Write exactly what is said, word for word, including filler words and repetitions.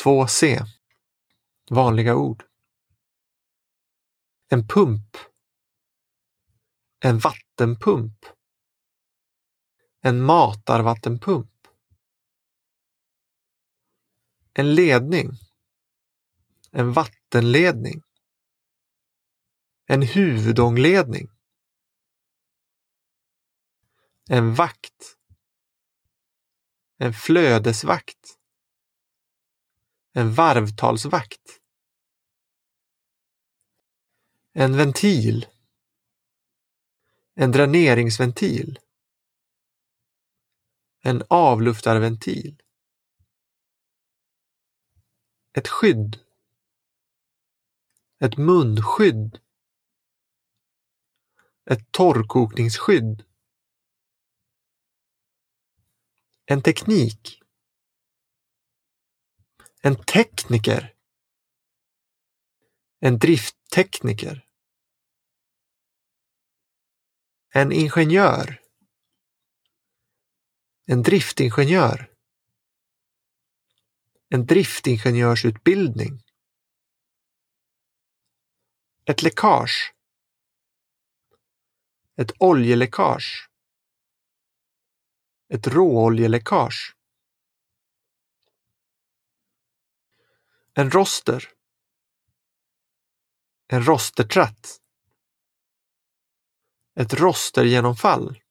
två C. Vanliga ord. En pump. En vattenpump. En matarvattenpump. En ledning. En vattenledning. En huvudångledning. En vakt. En flödesvakt. En varvtalsvakt. En ventil. En dräneringsventil. En avluftarventil. Ett skydd. Ett munskydd. Ett torrkokningsskydd. En teknik. En tekniker. En drifttekniker. En ingenjör. En driftingenjör. En driftingenjörsutbildning. Ett läckage. Ett oljeläckage. Ett råoljeläckage. En roster. En rostertratt. Ett rostergenomfall.